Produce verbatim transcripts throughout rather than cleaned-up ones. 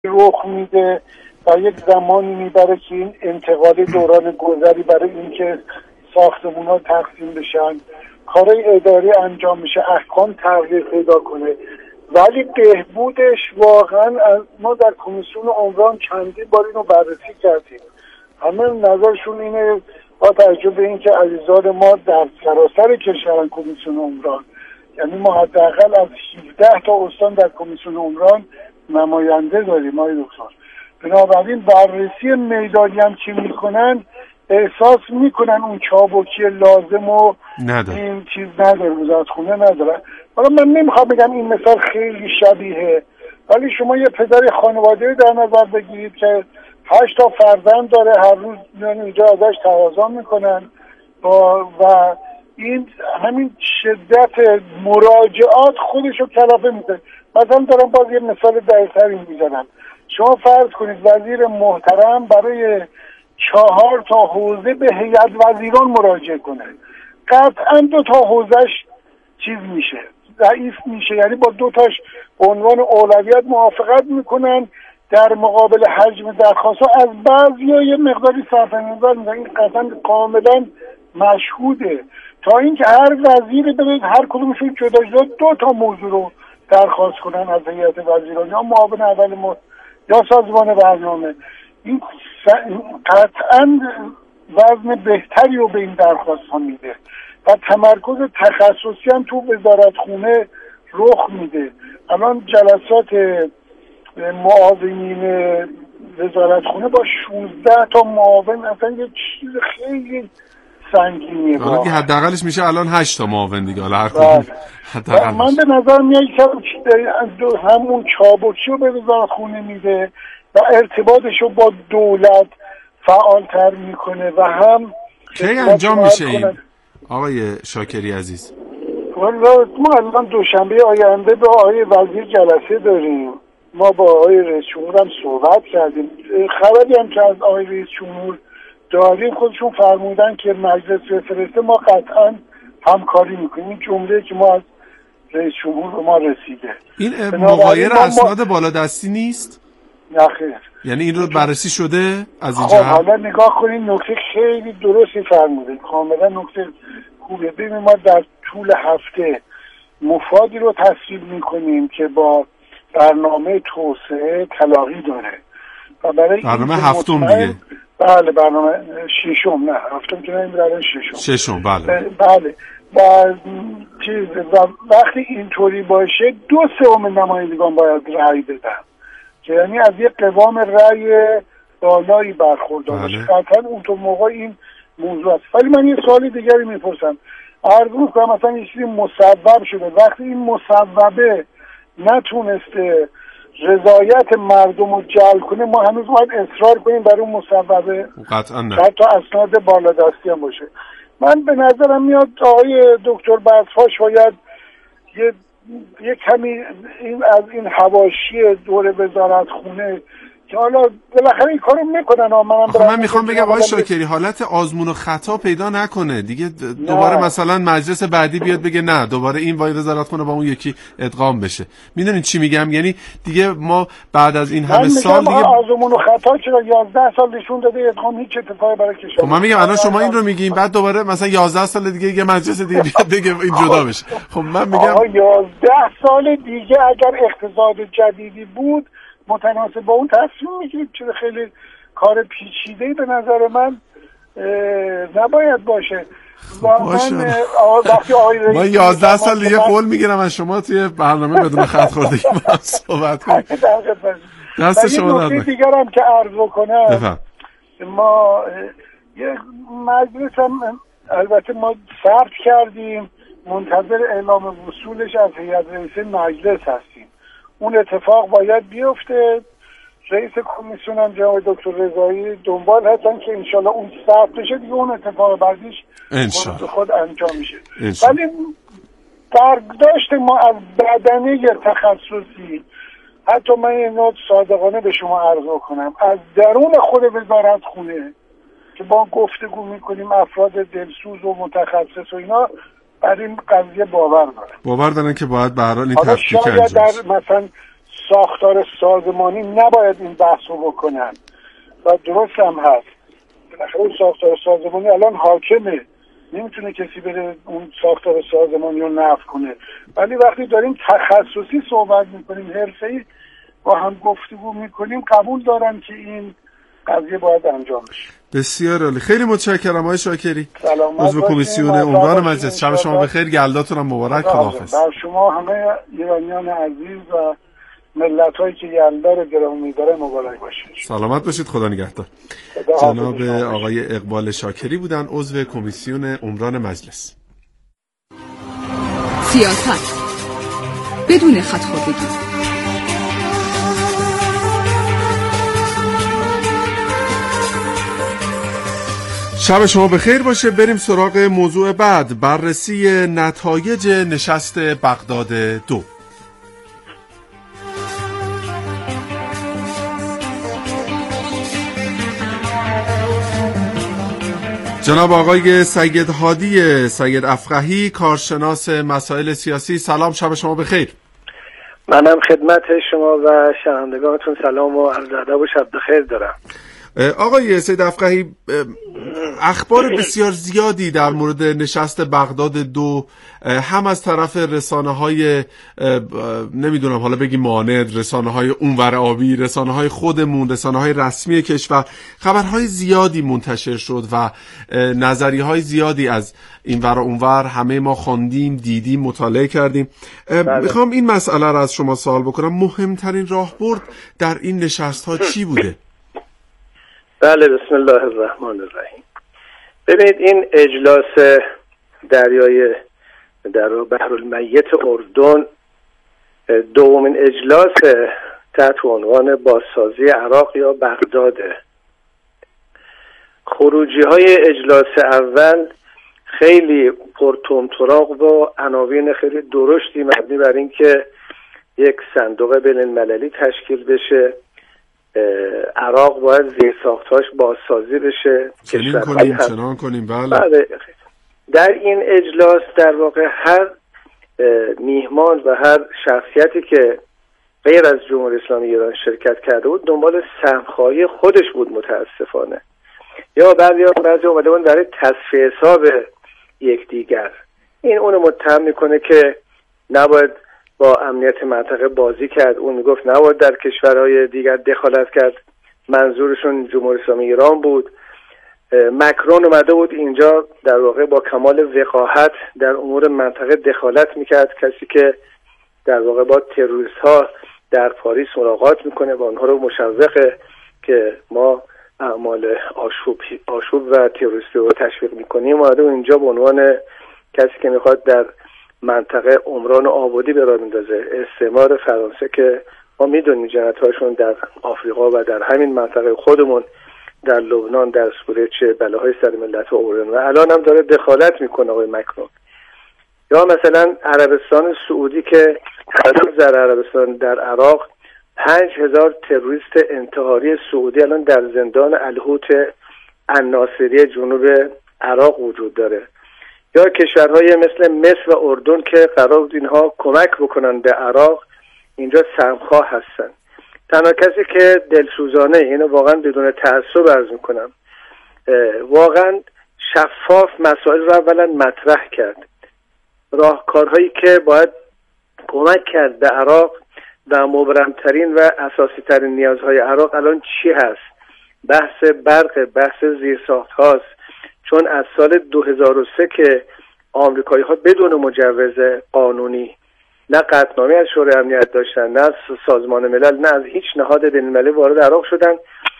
رخ میده و یک زمانی میبره که این انتقال دوران گذری برای اینکه ساختمونا تقسیم بشن، کارهای اداری انجام میشه، احکام تغییر پیدا کنه. ولی بهبودش واقعا ما در کمیسیون عمران چندین بار اینو بررسی کردیم، همه نظرشون اینه با توجه به اینکه عزیزان ما در سراسر کشورن کمیسیون عمران، یعنی ما حداقل از هفده تا استان در کمیسیون عمران نماینده داریم آقای دکتر. بنابراین بررسی میدانی هم که میکنن احساس میکنن اون چابکی لازم و نداره. این چیز نداره، وزارتخونه نداره. حالا من نمیخوام بگم این مثال خیلی شبیه، ولی شما یه پدر خانواده در نظر بگیرید که هشت تا فرزند داره، هر روز میان اینجا ازش تقاضا میکنن و این همین شدت مراجعات خودشو کلافه میکنه. مثلا دارم باز یه مثال دقیق‌تری میزنم. شما فرض کنید وزیر محترم برای چهار تا حوزه به هیئت وزیران مراجعه کنه، قطعا دو تا حوزهش چیز میشه، ضعیف میشه، یعنی با دو تاش به عنوان اولویت موافقت میکنن، در مقابل حجم درخواست از بعضیا یه مقداری صرف نظر میکنن. این قطعا کاملا مشهوده، تا اینکه هر وزیری برید هر کدومشون جدا جدا دو تا موضوع رو درخواست کنن از هیئت وزیران یا معاون اول ما یا سازمان برنامه. این قطعا وزن بهتری رو به این درخواست ها میده و تمرکز تخصصی هم تو وزارتخونه رخ میده. الان جلسات معاونین وزارتخونه با شانزده تا معاون اصلا یه چیز خیلی سنگینیه. حالا که حداقلش میشه الان هشت تا معاون دیگه. حالا هر کدوم حداقل من به نظر میاد که همون چابکی رو به وزارتخونه میده و ارتباطش رو با دولت فعالتر میکنه و هم کی انجام میشه این آقای شاکری عزیز؟ ما الان دوشنبه آینده با آقای وزیر جلسه داریم، ما با آقای رئیس جمهور هم صحبت کردیم، خبری هم که از آقای رئیس جمهور داریم خودشون فرمودن که مجلس بفرسته، ما قطعا همکاری میکنیم. این جمله که ما از رئیس جمهور به ما رسیده. این مغایر اسناد بالادستی نیست؟ نه خیر. یعنی این رو بررسی شده از این خب جهت؟ حالا نگاه کنید، نکته خیلی درستی فرمودید، کاملا نکته خوبه. ببینید ما در طول هفته مفادی رو تصویب میکنیم که با برنامه توسعه تلاقی داره و برای برنامه هفتم دیگه. بله برنامه ششم، نه هفتم که نمیدونم ششم ششم بله بله و چیز و وقتی اینطوری باشه دو سوم نمایندگان باید رأی بدن که یعنی از یک قوام رأی بالایی برخوردار باشه. قطعا اون تو موقع این موضوع است. ولی من یه سوالی دیگری میپرسم، عرض میکنم مثلا یه چیزی مصوب شده، وقتی این مصوبه نتونسته رضایت مردم رو جلب کنه، ما هنوز باید اصرار کنیم برای اون مصوبه؟ قطعا نه، حتی اسناد بالادستی هم باشه. من به نظرم میاد آقای دکتر بسفاش باید یه یه کمی این از این حواشی دور وزارتخونه که حالا بالاخره این کارو میکنن. آخه من میخوام بگم آقای شاکری حالت آزمون و خطا پیدا نکنه دیگه، دوباره نه. مثلا مجلس بعدی بیاد بگه نه دوباره این وای وزارتخونه با اون یکی ادغام بشه. میدونین چی میگم؟ یعنی دیگه ما بعد از این همه سال دیگه آزمون و خطا چرا یازده سال نشون داده ادغام هیچ اتفاقی برای کشور. خب من میگم الان شما این رو میگین بعد دوباره مثلا یازده سال دیگه یه مجلس دیگه بیاد بگه این جدا بشه. خب من میگم یازده سال دیگه اگر اقتصاد جدیدی بود متناسب با اون تصمیم میگیرید. چرا خیلی کار پیچیده‌ای به نظر من نباید باشه. من وقتی ما یازده سال دیگه قول میگیرم از شما توی برنامه بدون خط خوردگی با صحبت کنیم. دست شما درد نکنه. دیگر هم که عرض بکنم، ما یه مجلس هم البته ما ثبت کردیم، منتظر اعلام وصولش از هیئت رئیسه مجلس هستیم. اون اتفاق باید بیفته. رئیس کمیسیون هم جناب دکتر رضایی دنبال هستن که انشالله اون ثبت بشه دیگه، اون اتفاق بعدیش انشالله خود انجام میشه. ولی برداشت ما از بدنه تخصصی، حتی من این نوع صادقانه به شما عرض کنم، از درون خود وزارتخونه که با گفتگو میکنیم افراد دلسوز و متخصص و اینا بر این قضیه باور دارن. باور دارن که باید به هر حال این تفکیک انجام بشه. در مثلا ساختار سازمانی نباید این بحث رو بکنن و درست هم هست. بالاخره ساختار سازمانی الان حاکمه، نمیتونه کسی بره اون ساختار سازمانی رو نفی کنه، ولی وقتی داریم تخصصی صحبت میکنیم، حرفه‌ای با هم گفتگو میکنیم، قبول دارن که این قضیه باید انجام بشه. بسیار عالی، خیلی متشکرم آقای شاکری، عضو کمیسیون عمران مجلس. شب شما بخیر، گلداتون هم مبارک. خداحافظ. بر شما همه ایرانیان عزیز و ملت‌هایی که یلدا رو گرامی داره مبارک باشه. سلامت باشید، خدا نگهدار. جناب آقای اقبال شاکری بودن، عضو کمیسیون عمران مجلس. سیاست بدون خط‌خوردگی. شب شما بخیر باشه. بریم سراغ موضوع بعد، بررسی نتایج نشست بغداد دو. جناب آقای سید هادی سید افقهی، کارشناس مسائل سیاسی، سلام، شب شما بخیر. منم خدمت شما و شنوندگانتون سلام و عرض ادب و شب بخیر دارم. آقای سید افقهی، اخبار بسیار زیادی در مورد نشست بغداد دو هم از طرف رسانه های نمیدونم حالا بگی ماند، رسانه های اونور آبی، رسانه های خودمون، رسانه های رسمی کشور، خبرهای زیادی منتشر شد و نظریه های زیادی از اینور و اونور همه ما خواندیم، دیدیم، مطالعه کردیم. میخوام این مسئله رو از شما سوال بکنم، مهمترین راهبرد در این نشست ها چی بوده؟ بله، بسم الله الرحمن الرحیم. ببینید، این اجلاس دریای در بحر المیت اردن دومین اجلاس تحت عنوان بازسازی عراق یا بغداده. خروجی های اجلاس اول خیلی پرطمطراق و عناوین خیلی درشتی مبنی بر این که یک صندوق بین المللی تشکیل بشه، عراق باید زیرساخت‌هاش بازسازی بشه، چنین کنیم چنان کنیم. بله. بله. در این اجلاس در واقع هر میهمان و هر شخصیتی که غیر از جمهوری اسلامی ایران شرکت کرده بود دنبال سهم‌خواهی خودش بود متاسفانه، یا بعضی بعضی اومده بودن برای تصفیه حساب یکدیگر. این اونو متهم میکنه که نباید با امنیت منطقه بازی کرد، اون میگفت نباید در کشورهای دیگر دخالت کرد، منظورشون جمهوری اسلامی ایران بود. مکرون اومده بود اینجا در واقع با کمال وقاحت در امور منطقه دخالت میکرد، کسی که در واقع با تروریست ها در پاریس ملاقات میکنه و اونها رو مشوقه که ما اعمال آشوب آشوب و تروریستی رو تشویق میکنیم، اومده بود اینجا به عنوان کسی که میخواد در منطقه عمران آبادی به راه میندازه. استعمار فرانسه که ما میدونیم جنایت‌هاشون در آفریقا و در همین منطقه خودمون در لبنان در سوریه چه بلاهای سر ملت آوردن و الان هم داره دخالت میکنه آقای مکرون. یا مثلا عربستان سعودی که در عربستان در عراق پنج هزار تروریست انتحاری سعودی الان در زندان الحوت الناصری جنوب عراق وجود داره. یا کشورهای مثل مصر و اردن که قرار بود اینها کمک بکنن به عراق، اینجا سهمخواه هستن. تنها کسی که دلسوزانه، اینو واقعا بدون تعصب عرض میکنم، واقعا شفاف مسائل رو اولا مطرح کرد، راهکارهایی که باید کمک کرد به عراق و مبرمترین و اساسی ترین نیازهای عراق الان چی هست. بحث برق، بحث زیرساخت هاست، چون از سال دو هزار و سه که آمریکایی ها بدون مجوز قانونی نه قطعنامه از شورای امنیت داشتن، نه از سازمان ملل، نه از هیچ نهاد بین المللی وارد عراق شدن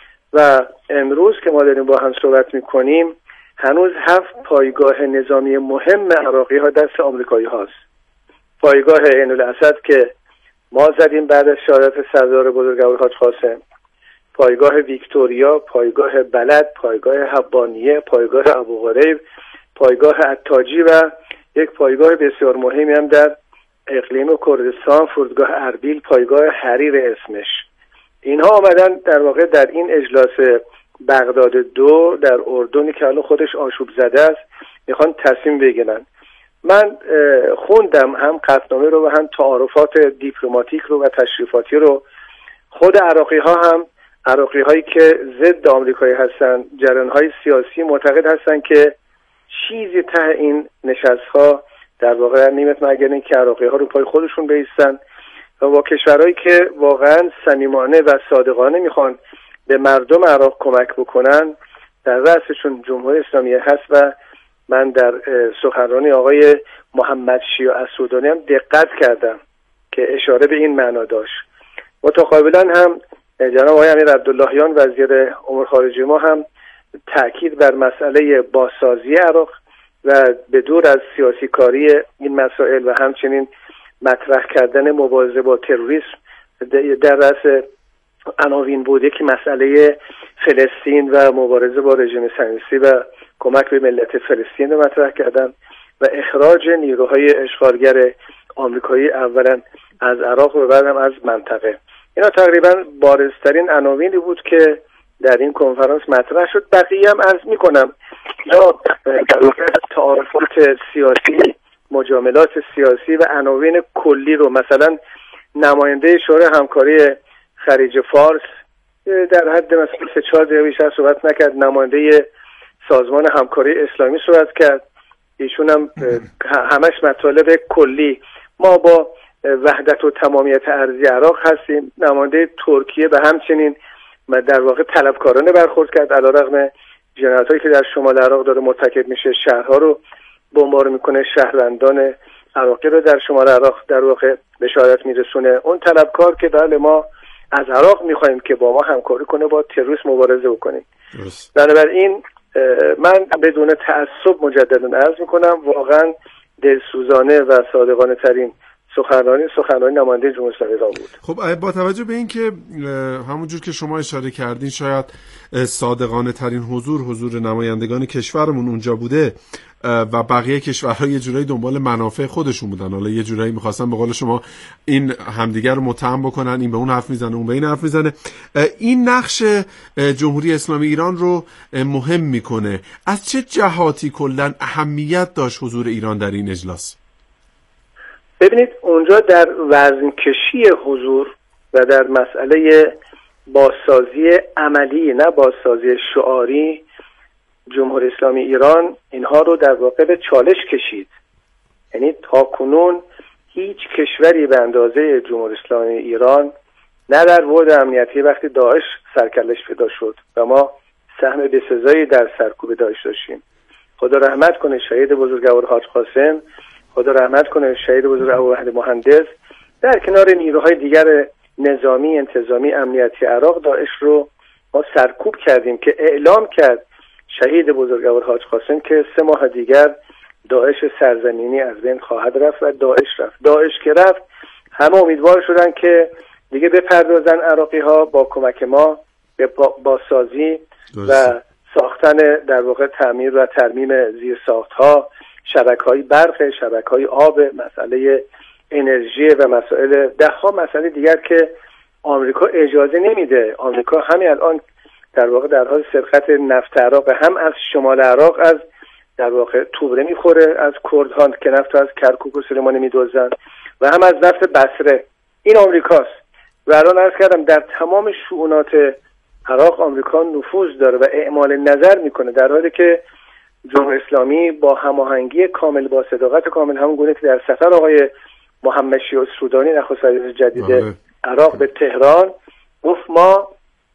و امروز که ما داریم با هم صحبت میکنیم هنوز هفت پایگاه نظامی مهم عراقی ها دست آمریکایی هاست. پایگاه عین الاسد که ما زدیم بعد از شهادت سردار بزرگوار حاج قاسم، پایگاه ویکتوریا، پایگاه بلد، پایگاه حبانیه، پایگاه ابوغریب، پایگاه عتاجی و یک پایگاه بسیار مهمی هم در اقلیم کردستان، فرودگاه اربیل، پایگاه حریر اسمش. اینها آمدن در واقع در این اجلاس بغداد دو در اردنی که حالا خودش آشوب زده است میخوان تصمیم بگیرن. من خوندم هم قطعنامه رو و هم تعارفات دیپلماتیک رو و تشریفاتی رو. خود عراقی ها هم عراقی هایی که ضد آمریکایی هستن، جریان های سیاسی معتقد هستن که چیزی ته این نشست ها در واقع نیمت مگر این که عراقی ها رو پای خودشون بایستن و با کشورهایی که واقعا صمیمانه و صادقانه میخوان به مردم عراق کمک بکنن در رأسشون جمهوری اسلامی هست. و من در سخنرانی آقای محمد شیع اسودانی هم دقت کردم که اشاره به این معنا داشت. متقابلا هم جناب آقای امیر عبداللهیان وزیر امور خارجه ما هم تأکید بر مسئله بازسازی عراق و به دور از سیاسی کاری این مسائل و همچنین مطرح کردن مبارزه با تروریسم در رأس عناوین بوده که مسئله فلسطین و مبارزه با رژیم صهیونیستی و کمک به ملت فلسطین رو مطرح کردن و اخراج نیروهای اشغالگر آمریکایی اولا از عراق و بعدم از منطقه. اینا تقریبا بارزترین عناوینی بود که در این کنفرانس مطرح شد. بقیه هم عرض میکنم یا تعارفات سیاسی، مجاملات سیاسی و عناوین کلی رو، مثلا نماینده شورای همکاری خلیج فارس در حد مثلا سه چهار دقیقه بیشتر صحبت نکرد، نماینده سازمان همکاری اسلامی صحبت کرد، ایشون هم همش مطالب کلی، ما با وحدت و تمامیت ارضی عراق هستیم. نماینده ترکیه به همچنین در واقع طلبکارانه برخورد کرد، علیرغم جنایتایی که در شمال عراق داره مرتکب میشه، شهرها رو بمبار میکنه، شهروندان عراقی رو در شمال عراق در واقع به شهادت میرسونه. اون طلبکار که بله ما از عراق میخوایم که با ما همکاری کنه، با تروریسم مبارزه بکنیم. بنابراین من بدون تعصب مجددا عرض میکنم واقعا دلسوزانه و صادقانه ترین سخنرانی سخنرانی نماینده جمهوری اسلامی ایران بود. خب با توجه به این که همونجور که شما اشاره کردین شاید صادقانه ترین حضور حضور نمایندگان کشورمون اونجا بوده و بقیه کشورها یه جورایی دنبال منافع خودشون بودن، حالا یه جورایی می‌خواستن به قول شما این همدیگر رو متهم بکنن، این به اون حرف میزنه اون به این حرف میزنه. این نقش جمهوری اسلامی ایران رو مهم میکنه. از چه جهاتی کلاً اهمیت داشت حضور ایران در این اجلاس؟ ببینید اونجا در وزن کشی حضور و در مسئله بازسازی عملی نه بازسازی شعاری، جمهوری اسلامی ایران اینها رو در واقع به چالش کشید. یعنی تا کنون هیچ کشوری به اندازه جمهوری اسلامی ایران نه در بعد امنیتی وقتی داعش سرکلش پیدا شد و ما سهم بسزایی در سرکوب داعش داشتیم، خدا رحمت کنه شهید بزرگوار حاج قاسم، خدا رحمت کنه شهید بزرگ ابووحید مهندس، در کنار نیروهای دیگر نظامی، انتظامی، امنیتی عراق داعش رو ما سرکوب کردیم که اعلام کرد شهید بزرگوار حاج قاسم که سه ماه دیگر داعش سرزمینی از بین خواهد رفت و داعش رفت. داعش که رفت همه امیدوار شدن که دیگه بپردازن عراقی ها با کمک ما به بازسازی و ساختن در واقع تعمیر و ترمیم زیر ساخت ها، شبکه‌های برق، شبکه‌های آب، مسئله انرژی و مسائل ده ها مسئله دیگر که آمریکا اجازه نمیده. آمریکا همین الان در واقع در حال سرقت نفت عراق، هم از شمال عراق از در واقع توبره میخوره از کردها که نفت از کرکوک و سلیمانی میدوزن و هم از نفت بصره. این آمریکاست و الان عرض کردم در تمام شؤونات عراق آمریکا نفوذ داره و اعمال نظر میکنه، در حالی که جمهوری اسلامی با هماهنگی کامل، با صداقت کامل، همون گونه که در سفر آقای محمد شیع سودانی نخست وزیر جدید بله. عراق به تهران گفت ما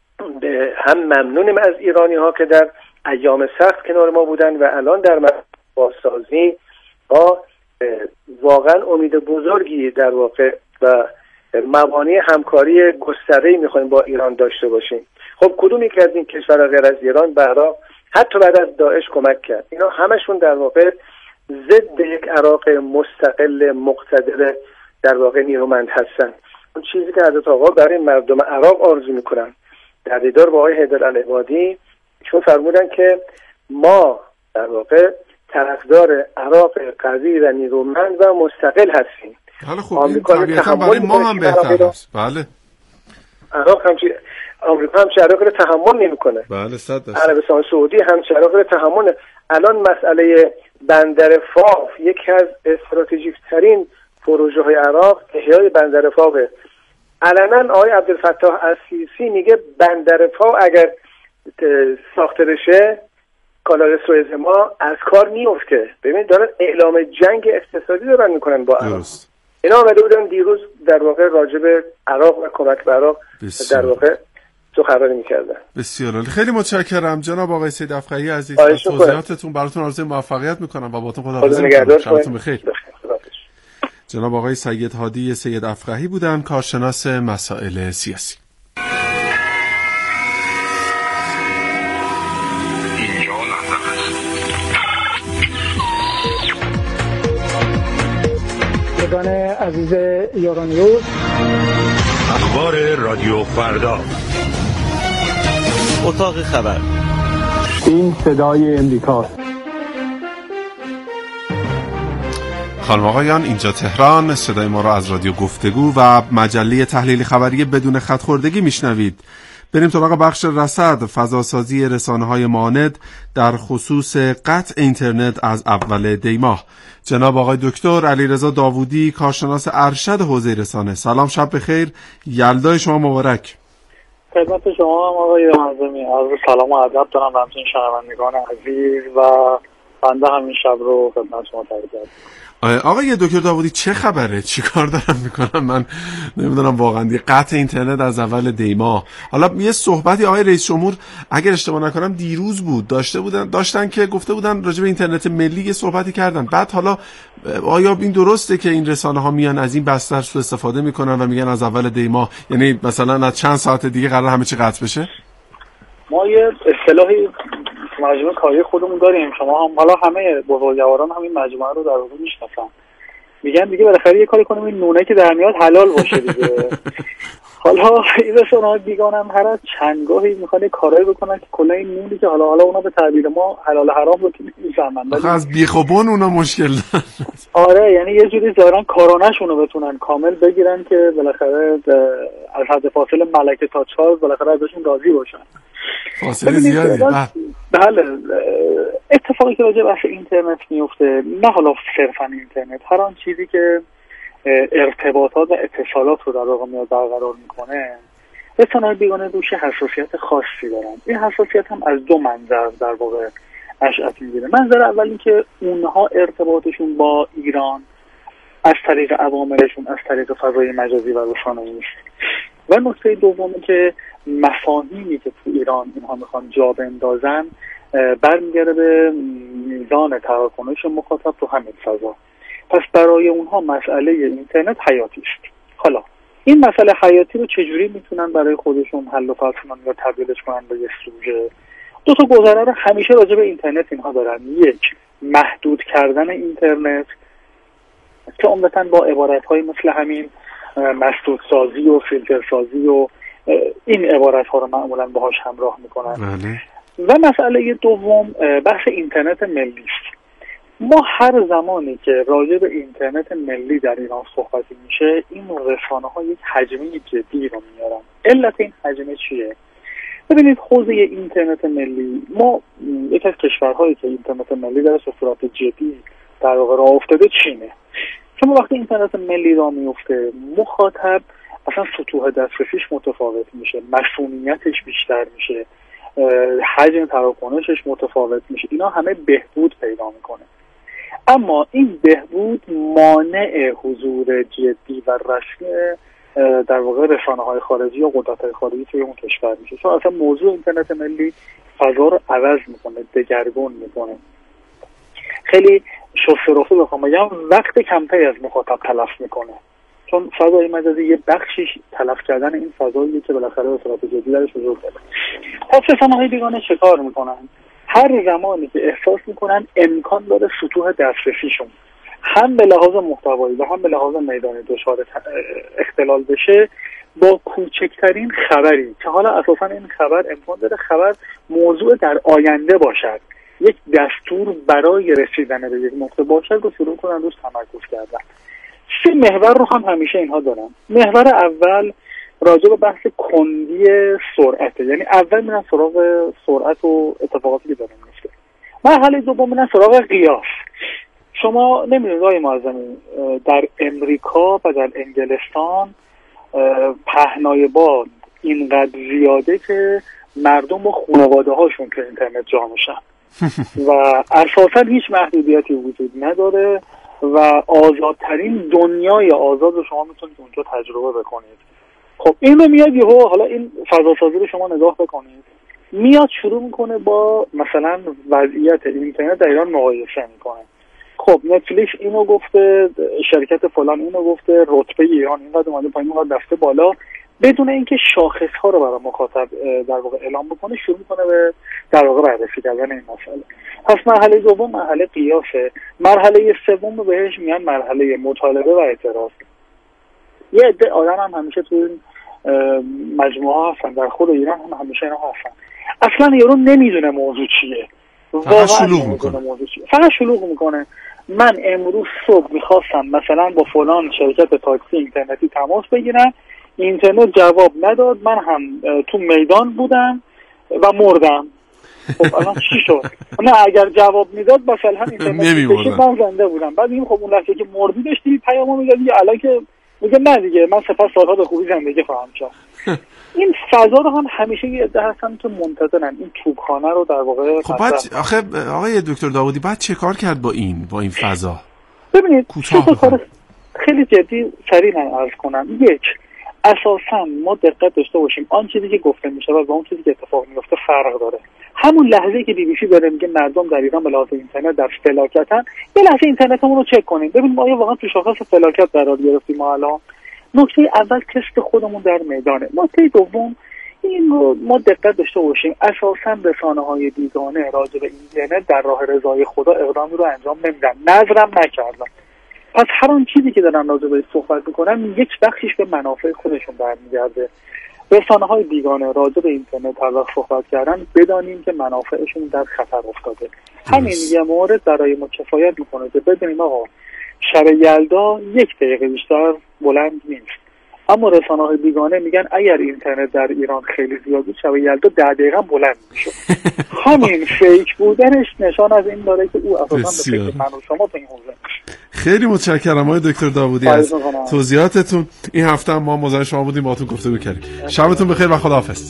هم ممنونیم از ایرانی ها که در ایام سخت کنار ما بودن و الان در بازسازی با واقعا امید بزرگی در واقع و موانع همکاری گسترده‌ای می‌خوایم با ایران داشته باشیم. خب کدوم یک از این کشورها غیر از ایران به عراق حتی بعد از داعش کمک کرد؟ اینا همشون در واقع ضد یک عراق مستقل مقتدر در واقع نیرومند هستن. اون چیزی که حضرت آقا برای مردم عراق آرزو میکنن در دیدار با آقای حیدر العبادی چون فرمودن که ما در واقع طرفدار عراق قوی و نیرومند و مستقل هستیم. حالا خب این طبیعتا برای ما هم بهتر است. بله عراق همچی آمریکا هم عراق رو تحمل نمیکنه. بله صد درصد. عربستان سعودی هم عراق رو تحمل. الان مسئله بندر فاو یکی از استراتژیک ترین پروژه های عراق احیای بندر فاوه. علنا آقای عبدالفتاح السیسی میگه بندر فاو اگر ساخته بشه کانال سوئز ما از کار میفته. ببینید دارن اعلام جنگ اقتصادی دارن میکنن با عراق. اینا آمده بودن دیروز در واقع راجع به عراق و کمک به عراق در واقع سخنرانی میکردن. بسیار عالی. خیلی متشکرم جناب آقای سید افقهی عزیز از توضیحاتتون. براتون آرزوی موفقیت میکنم و باهاتون خداحافظی میکنم. شبتون بخیر. جناب آقای سید هادی سید افقهی بودن، کارشناس مسائل سیاسی. دوستان عزیز یورانیوز، اخبار رادیو فردا، اتاق خبر، این صدای امریکاست. خانم آقایان، اینجا تهران، صدای ما را از رادیو گفتگو و مجله تحلیل خبری بدون خط‌خوردگی میشنوید. بریم سراغ بخش رصد. فضاسازی رسانه‌های معاند در خصوص قطع اینترنت از اول دی ماه. جناب آقای دکتر علیرضا داوودی، کارشناس ارشد حوزه رسانه. سلام، شب بخیر، یلدای شما مبارک. خدمت شما آقای معظمی، عرض سلام و ادب دارم به همچنین شنوندگان عزیز و بنده همین شب رو خدمت شما تقدیم کردم. آقای دکتر داوودی چه خبره؟ چی کار دارم میکنم؟ من نمیدونم واقعا. دیگه قطع اینترنت از اول دی ماه. حالا یه صحبتی آقای رئیس جمهور اگر اشتباه نکنم دیروز بود داشته بودن داشتن که گفته بودن راجع به اینترنت ملی یه صحبتی کردن. بعد حالا آیا این درسته که این رسانه ها میان از این بستر سوء استفاده میکنن و میگن از اول دی ماه، یعنی مثلا از چند ساعت دیگه قرار همه چی قطع بشه؟ ما یه اصطلاحی مجموعه کاری خودمون داریم، شما هم حالا همه بزرگواران همین مجموعه رو در واقع میشناسن، میگن دیگه بالاخره یه کاری کنیم این نونه که در میاد حلال باشه دیگه. حالا این رسانه‌ها بیگانه هم هر از چندگاهی میخوان کارایی بکنن که کلا این نونی که حالا حالا اونا به تعبیر ما حلال حرام رو که نمی‌فهمن، آخه از بیخوبون اونا مشکل دارن. آره، یعنی یه جوری دارن کارانه‌شون رو بتونن کامل بگیرن که بالاخره از حد فاصله ملکه تا چارلز بالاخره ازشون راضی باشن. فاصله زیادی. بله، اتفاقی که راجع بحث اینترنت میفته، نه حالا صرفا اینترنت، هر آن چیزی که ارتباطات و اتصالات رو در واقع میاد برقرار میکنه، رسانه‌های بیگانه روش حساسیت خاصی دارن. این حساسیت هم از دو منظر در واقع اشعت میگیره. منظر اول این که اونها ارتباطشون با ایران از طریق عواملشون از طریق فضای مجازی و رسانه‌ای است، و نکته دومی که مفاهیمی که تو ایران اینها میخوان جا بندازن برمیگرده به میزان تراکنش مخاطب تو همین فضا. پس برای اونها مسئله اینترنت حیاتی است. حالا این مسئله حیاتی رو چجوری میتونن برای خودشون حل و فصل کنن یا تبدیلش کنن به یه سوژه؟ دو تا گزاره رو همیشه راجع به اینترنت اینها دارن. یک، محدود کردن اینترنت که عمدتاً با عبارت‌های مثل همین مسدود سازی و فیلتر سازی و این عبارت ها رو معمولا باهاش همراه میکنن. بله. و مسئله دوم بحث اینترنت ملی است. ما هر زمانی که راجع به اینترنت ملی در ایران صحبتی میشه، این رسانه ها یک حجمه جدی رو میارن. علت این حجمه چیه؟ ببینید، حوزه اینترنت ملی، ما یکی از کشورهایی که اینترنت ملی درش به صورت جدی در واقع راه افتاده چینه. شما وقتی اینترنت ملی راه میفته، مخاطب اصلا سطوح دسترسیش متفاوت میشه، مسئولیتش بیشتر میشه، حجم تراکنشش متفاوت میشه، اینا همه بهبود پیدا میکنه. اما این بهبود مانع حضور جدی و رسمی در واقع رسانه‌های خارجی یا قدرت‌های خارجی توی اون کشور میشه، چون اصلا موضوع اینترنت ملی فضا رو عوض میکنه، دگرگون میکنه. خیلی شسته رفته بخوام بگم، وقت کمتری از مخاطب تلف میکنه، چون فضای مجازی یه بخشیش تلف کردن این فضاییه که بالاخره به صورت جدی درش وجود داره. پس رسانه‌های بیگانه چیکار میکنن؟ هر زمانی که احساس میکنن امکان داره سطوح دسترسیشون هم به لحاظ محتوایی و هم به لحاظ میدانی دچار اختلال بشه، با کوچکترین خبری که حالا اساسا این خبر امکان داره خبر موضوع در آینده باشد، یک دستور برای رسیدن به یک نقطه باشد، رو شروع کنن روش تمرکز کردن. سه محور رو هم همیشه اینها دارن. محور اول راجع به بحث کندی سرعته، یعنی اول میرن سراغ سرعت و اتفاقاتی که داره میفته. مرحله دوم میرن سراغ قیاس، شما نمیدونید آقای معظمی در امریکا و در انگلستان پهنای باد اینقدر زیاده که مردم و خانواده هاشون که اینترنت جا میشن و اساسا هیچ محدودیتی وجود نداره و آزادترین دنیای آزاد رو شما میتونید اونجا تجربه بکنید. خب این رو میاد یهو، حالا این فضاسازی رو شما نگاه بکنید، میاد شروع میکنه با مثلا وضعیت اینترنت در ایران مقایسه میکنه. خب نتفلیکس اینو گفته، شرکت فلان اینو گفته، رتبه ایران اینقدر اومده پایین، اینقدر رفته بالا، بدون اینکه شاخص ها رو برای مخاطب در واقع اعلام بکنه شروع میکنه به در واقع بررسی کردن این مسئله. پس مرحله دوم مرحله قیاسه، مرحله سوم رو بهش میگن مرحله مطالبه و اعتراض. یه عده آدم هم همیشه تو این مجموعه هستن، در خود ایران هم همیشه اینا هستن، اصلا یارو نمیدونه موضوع چیه، فقط شلوغ میکنه. فقط شلوغ میکنه. من امروز صبح میخواستم مثلا با فلان شرکت تاکسی اینترنتی تماس بگیرم، اینترنت جواب نداد، من هم تو میدان بودم و مردم. خب الان چی شد؟ نه اگر جواب میداد مثلا اینترنت بشه من زنده بودم. بعد این خب اون لحظه که مردی داشتی پیامو میدادی، الان که میگه نه دیگه من سپس سالها به خوبی زندگی خواهم کرد. این فضا رو هم همیشه یه عده هستن که منتظرن این توپخانه رو در واقع. خب بعد آخه آقای دکتر داوودی بعد چه کار کرد با این با این فضا؟ ببینید سه تا کار خیلی جدی سریع من عرض کنم. یک، اساساً ما دقت داشته باشیم آن چیزی که گفته میشه و اون چیزی که اتفاق میفته فرق داره. همون لحظه که بی بی سی داره میگه مردم در ایران به لحاظ اینترنت در فلاکتن، یه لحظه اینترنتمون رو چک کنیم ببینیم آیا واقعا تو شاخص فلاکت قرار گرفتیم ما الان. نکته اول تست خودمون در میدانه. نکته دوم این رو ما دقت داشته باشیم اساساً رسانه‌های بیگانه راجع به اینترنت در راه رضای خدا اقدامی رو انجام نمیدن، نظرم نکردن. پس هر اون چیزی که دارن راجع به صحبت میکنن یک بخشش به منافع خودشون برمیگرده. رسانه‌های بیگانه راجع به اینترنت هر وقت صحبت کردن بدانیم که منافعشون در خطر افتاده. همین یه مورد برای ما کفایت میکنه که بدونیم آقا شب یلدا یک دقیقه بیشتر بلند نیست، اما رسانه‌های بیگانه میگن اگر اینترنت در ایران خیلی زیاد بود شب یلدا ده دقیقه بلند میشه. همین فیک بودنش نشان از این داره که او اساساً به فکر من و شما تو این حوزه. خیلی متشکرم آقای دکتر داوودی از توضیحاتتون. این هفته هم ما مزاحم شما بودیم، باهاتون گفتگو کردیم. شبتون بخیر و خداحافظ.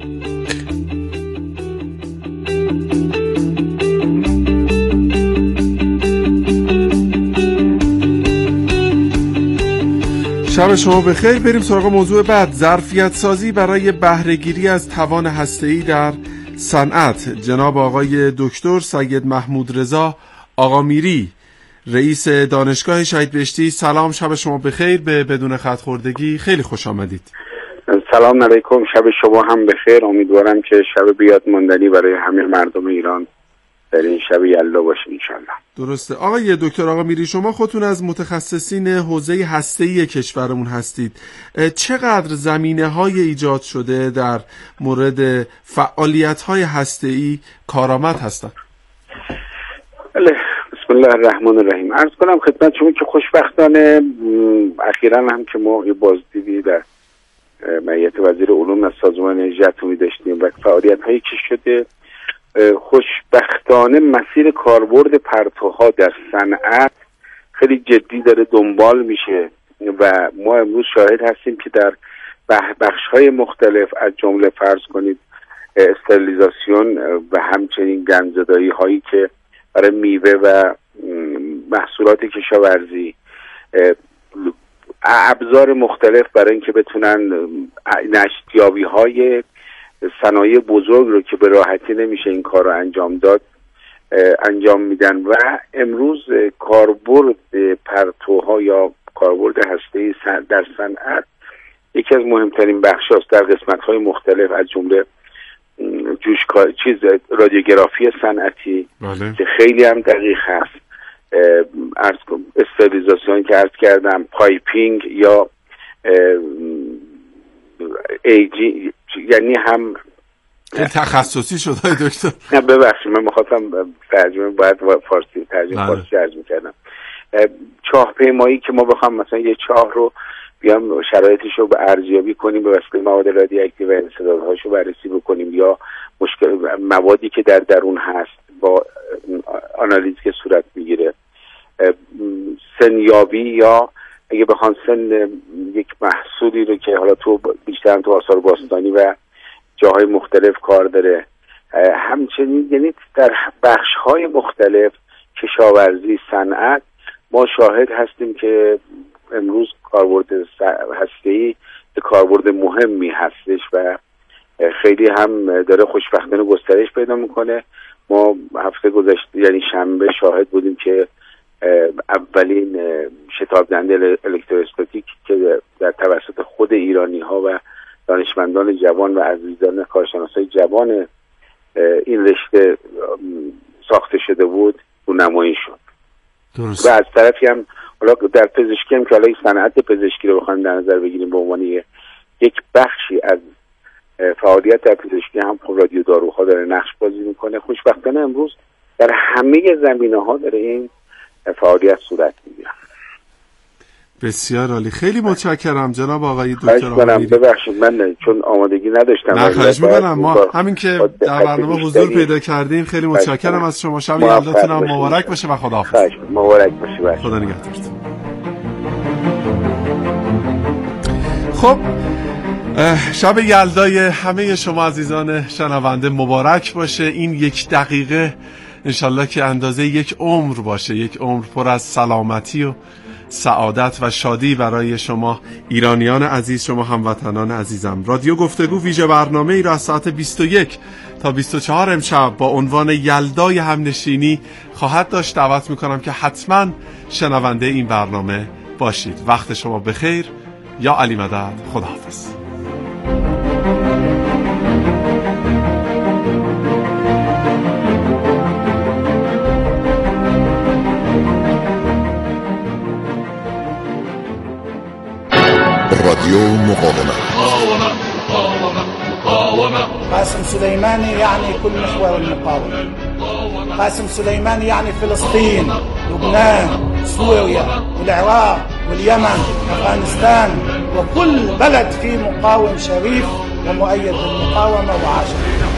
شب شما بخیر. بریم سراغ موضوع بعد، ظرفیت سازی برای بهره‌گیری از توان هسته‌ای در صنعت. جناب آقای دکتر سید محمود رضا آقامیری، رئیس دانشگاه شهید بهشتی، سلام، شب شما بخیر. به بدون خط خوردگی خیلی خوش آمدید. سلام علیکم، شب شما هم بخیر. امیدوارم که شب بیاد ماندنی برای همه مردم ایران در این شب یلدا باشه انشالله. درسته. آقای دکتر آقامیری، شما خودتون از متخصصین حوزه هسته‌ای کشورمون هستید. چقدر زمینه‌های ایجاد شده در مورد فعالیت‌های هسته‌ای کارآمد هستند؟ بله، بسم الله الرحمن الرحیم. عرض کنم خدمت شما که خوشبختانه اخیراً هم که ما یه بازدیدی در معیت وزیر علوم از سازمان انرژی اتمی داشتیم و فعالیت‌هایی که شده، خوشبختانه مسیر کاربرد پرتوها در صنعت خیلی جدی داره دنبال میشه و ما امروز شاهد هستیم که در بخش‌های مختلف از جمله فرض کنید استریلیزاسیون و همچنین گندزدایی هایی که برای میوه و محصولات کشاورزی، ابزار مختلف برای اینکه بتونن نشتیابی های صنایع بزرگ رو که به راحتی نمیشه این کار رو انجام داد انجام میدن و امروز کاربرد پرتوها یا کاربرد هسته‌ای در صنعت یکی از مهمترین بخش هاست در قسمت های مختلف از جمله جوش چیز رادیوگرافی صنعتی بله. که خیلی هم دقیق هست، استریلیزاسیون که عرض کردم، پایپینگ یا ایجی، یعنی هم تخصصی شده های دکتر. نه ببخشید من میخواستم ترجمه باید فارسی ترجمه فارسی عرض میکردم. چاه پیمایی که ما بخوام مثلا یه چاه رو بیام شرایطش رو به ارزیابی کنیم به واسطه مواد رادیواکتیو و انسدادهاش رو بررسی بکنیم یا مشکل موادی که در درون هست با آنالیز که صورت میگیره سنیابی یا اگه بخوان سن یک محصولی رو که حالا تو بیشتر تو آثار باستانی و جاهای مختلف کار داره، همچنین یعنی در بخش‌های مختلف کشاورزی، صنعت، ما شاهد هستیم که امروز کاربرد هسته‌ای کاربرد مهمی هستش و خیلی هم داره خوشبختانه گسترش پیدا میکنه. ما هفته گذشته یعنی شنبه شاهد بودیم که اولین شتاب دهنده الکتروستاتیک که در توسط خود ایرانی ها و دانشمندان جوان و عزیزان کارشناسای جوان این رشته ساخته شده بود رونمایی شد. درست. و از طرفی هم حالا در پزشکی هم که حالا صنعت پزشکی رو بخوایم در نظر بگیریم به عنوان یک بخشی از فعالیت در پزشکی هم خب رادیو داروها داره نقش بازی میکنه. خوشبختانه امروز در همه زمینه‌ها داره این فعالیت صورت میگیره. بسیار عالی، خیلی متشکرم جناب آقای دکتر آقایی. ببخشید من چون آمادگی نداشتم. نه خواهش می‌کنم، ما همین که در برنامه حضور پیدا کردیم خیلی متشکرم از شما. شب یلداتون هم مبارک باشه و خداحافظ. مبارک باشه. خدا نگهدارتون. خب شب یلدای همه شما عزیزان شنونده مبارک باشه. این یک دقیقه انشالله که اندازه یک عمر باشه، یک عمر پر از سلامتی و سعادت و شادی برای شما ایرانیان عزیز، شما هموطنان عزیزم. رادیو گفتگو ویژه برنامه ای را از ساعت بیست و یک تا بیست و چهار امشب با عنوان یلدای همنشینی خواهد داشت. دعوت میکنم که حتما شنونده این برنامه باشید. وقت شما بخیر. یا علی مدد. خداحافظ. راديو مقاومة. قاسم سليماني يعني كل محور المقاومة. قاسم سليماني يعني فلسطين، لبنان، سوريا والعراق واليمن، أفغانستان، وكل بلد فيه مقاوم شريف ومؤيد للمقاومة وعاش.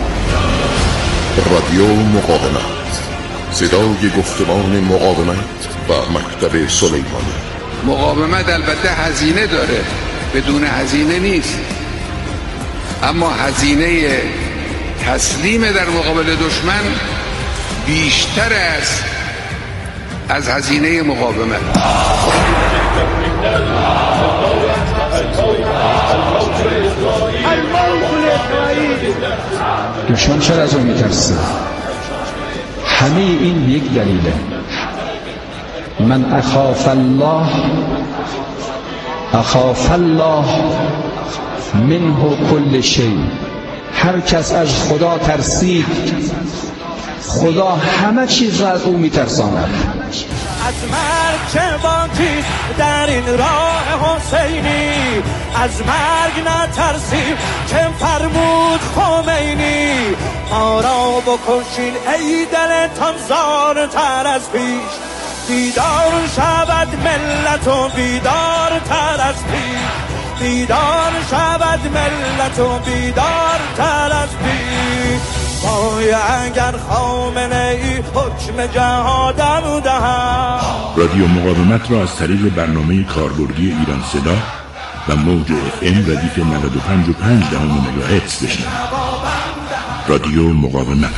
راديو مقاومة، صدای گفتمان مقاومت و مکتب سلیمانی. مقاومت البته هزینه داره، بدون هزینه نیست، اما هزینه تسلیم در مقابل دشمن بیشتر است از هزینه مقاومت. دشمن چرا از اون میترسه؟ همه این یک دلیله. من اخاف الله اخاف الله منه کل شیء. هر کس از خدا ترسید خدا همه چیز را از او میترساند. از مرگ چه باکی در این راه حسینی، از مرگ نترسیم که فرمود خمینی. ما را بکشین ای دلتان زارتر از پیش، بیدار شود ملت و بیدار تر از پیش، بیدار شود ملت و بیدار تر از پیش. وای اگر خامنه ای حکم جهادم دهد. رادیو مقاومت را از طریق برنامه کاربردی ایران صدا و موج اف ام ردیف نود و پنج و پنج دهم مگاهرتز بشنوید. رادیو مقاومت.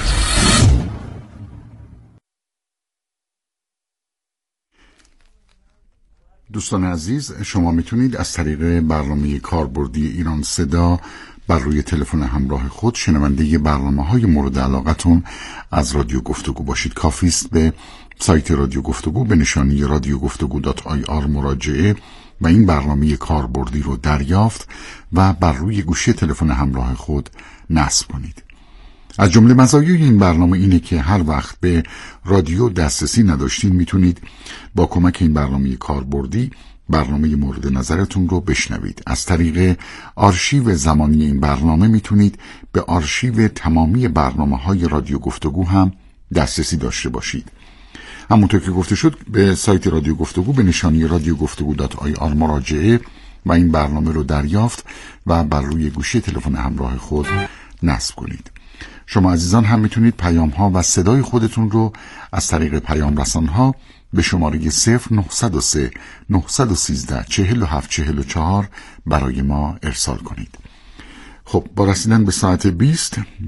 دوستان عزیز، شما میتونید از طریق برنامه کاربردی ایران صدا بر روی تلفن همراه خود شنونده برنامه‌های مورد علاقتون از رادیو گفتگو باشید. کافی است به سایت رادیو گفتگو به نشانی رادیو گفتگو دات آی آر مراجعه و این برنامه کاربردی رو دریافت و بر روی گوشی تلفن همراه خود نصب کنید. از جمله مزایای این برنامه اینه که هر وقت به رادیو دسترسی نداشتین میتونید با کمک این برنامه کاربردی برنامه مورد نظرتون رو بشنوید. از طریق آرشیو زمانی این برنامه میتونید به آرشیو تمامی برنامه‌های رادیو گفتگو هم دسترسی داشته باشید. همونطور که گفته شد به سایت رادیو گفتگو به نشانی رادیو گفتگو دات آی آر مراجعه و این برنامه رو دریافت و بر روی گوشی تلفن همراه خود نصب کنید. شما عزیزان هم میتونید پیام ها و صدای خودتون رو از طریق پیام رسان ها به شماره صفر نهصد و سه نهصد و سیزده چهل و هفت چهل و چهار برای ما ارسال کنید. خب با رسیدن به ساعت بیست